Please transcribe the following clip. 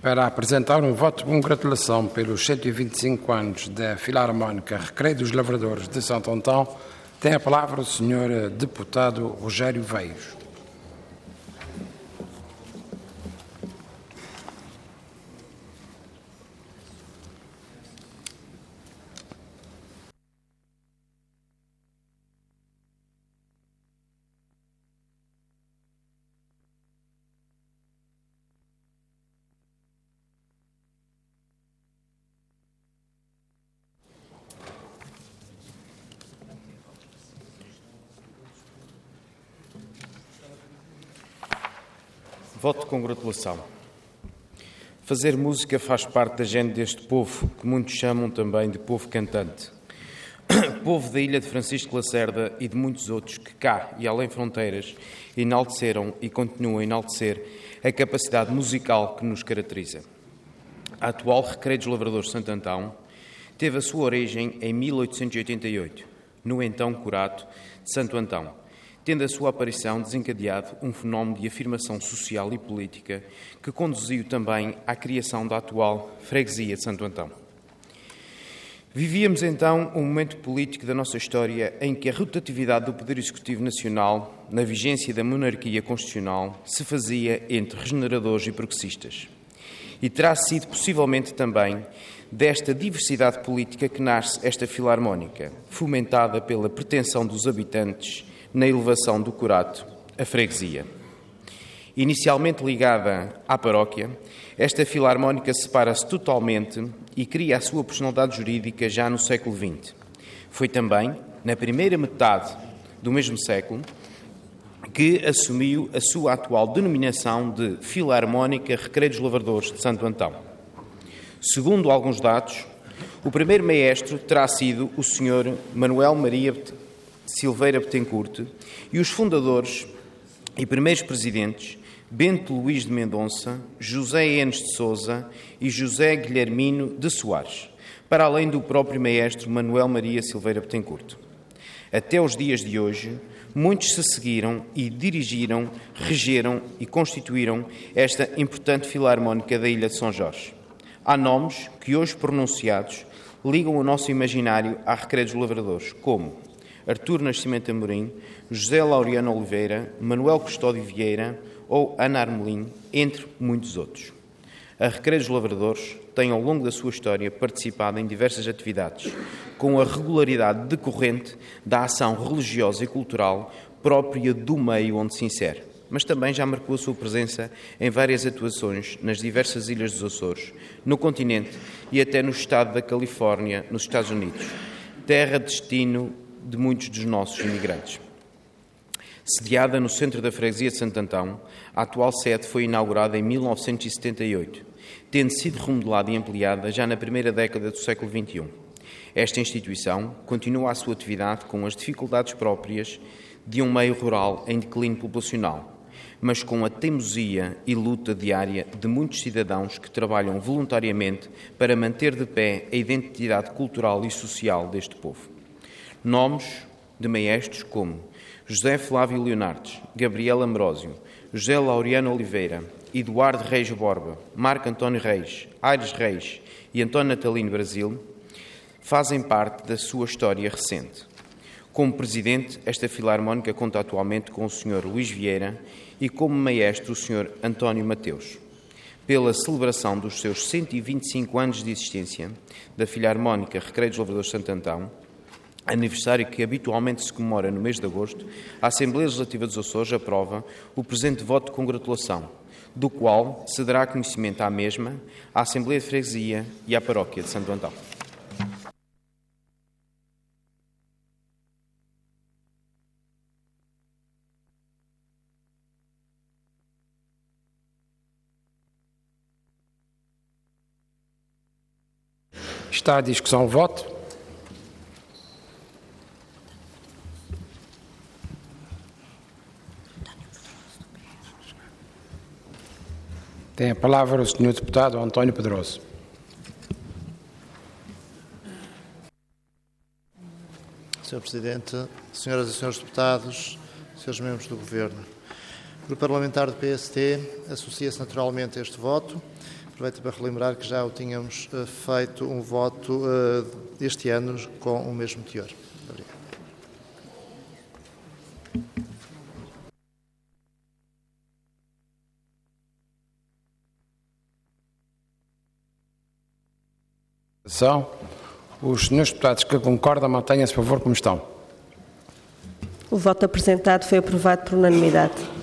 Para apresentar um voto de congratulação pelos 125 anos da Filarmónica Recreio dos Lavradores de Santo Antão, tem a palavra o Sr. Deputado Rogério Veios. Voto de congratulação. Fazer música faz parte da gente deste povo, que muitos chamam também de povo cantante. Povo da ilha de Francisco Lacerda e de muitos outros que cá e além fronteiras enalteceram e continuam a enaltecer a capacidade musical que nos caracteriza. A atual Recreio dos Lavradores de Santo Antão teve a sua origem em 1888, no então Curato de Santo Antão, tendo a sua aparição desencadeado um fenómeno de afirmação social e política que conduziu também à criação da atual Freguesia de Santo Antão. Vivíamos então um momento político da nossa história em que a rotatividade do Poder Executivo Nacional, na vigência da monarquia constitucional, se fazia entre regeneradores e progressistas. E terá sido possivelmente também desta diversidade política que nasce esta filarmónica, fomentada pela pretensão dos habitantes na elevação do curato à freguesia. Inicialmente ligada à paróquia, esta filarmónica separa-se totalmente e cria a sua personalidade jurídica já no século XX. Foi também, na primeira metade do mesmo século, que assumiu a sua atual denominação de Filarmónica Recreio dos Lavradores de Santo Antão. Segundo alguns dados, o primeiro maestro terá sido o Sr. Manuel Maria Silveira Betancourt e os fundadores e primeiros presidentes Bento Luís de Mendonça, José Enes de Sousa e José Guilhermino de Soares, para além do próprio maestro Manuel Maria Silveira Betancourt. Até os dias de hoje, muitos se seguiram e dirigiram, regeram e constituíram esta importante filarmónica da Ilha de São Jorge. Há nomes que hoje pronunciados ligam o nosso imaginário à Recreio dos Lavradores, como Artur Nascimento Amorim, José Laureano Oliveira, Manuel Custódio Vieira ou Ana Armelin, entre muitos outros. A Recreio dos Lavradores tem, ao longo da sua história, participado em diversas atividades, com a regularidade decorrente da ação religiosa e cultural própria do meio onde se insere, mas também já marcou a sua presença em várias atuações nas diversas ilhas dos Açores, no continente e até no estado da Califórnia, nos Estados Unidos, terra de destino de muitos dos nossos imigrantes. Sediada no centro da freguesia de Santo Antão, a atual sede foi inaugurada em 1978, tendo sido remodelada e ampliada já na primeira década do século XXI. Esta instituição continua a sua atividade com as dificuldades próprias de um meio rural em declínio populacional, mas com a teimosia e luta diária de muitos cidadãos que trabalham voluntariamente para manter de pé a identidade cultural e social deste povo. Nomes de maestros como José Flávio Leonardes, Gabriel Ambrósio, José Laureano Oliveira, Eduardo Reis Borba, Marco António Reis, Aires Reis e António Natalino Brasil fazem parte da sua história recente. Como presidente, esta filarmónica conta atualmente com o Sr. Luís Vieira e como maestro o Sr. António Mateus. Pela celebração dos seus 125 anos de existência da Filarmónica Recreio dos Lavradores de Santo Antão, aniversário que habitualmente se comemora no mês de agosto, a Assembleia Legislativa dos Açores aprova o presente voto de congratulação, do qual se dará conhecimento à mesma, à Assembleia de Freguesia e à Paróquia de Santo Antão. Está à discussão o voto. Tem a palavra o Sr. Deputado António Pedroso. Sr. Presidente, Senhoras e Senhores Deputados, Senhores Membros do Governo, o Grupo Parlamentar do PST associa-se naturalmente a este voto, aproveito para relembrar que já o tínhamos feito um voto este ano com o mesmo teor. Obrigado. Os senhores deputados que concordam, mantenham-se, por favor, como estão. O voto apresentado foi aprovado por unanimidade.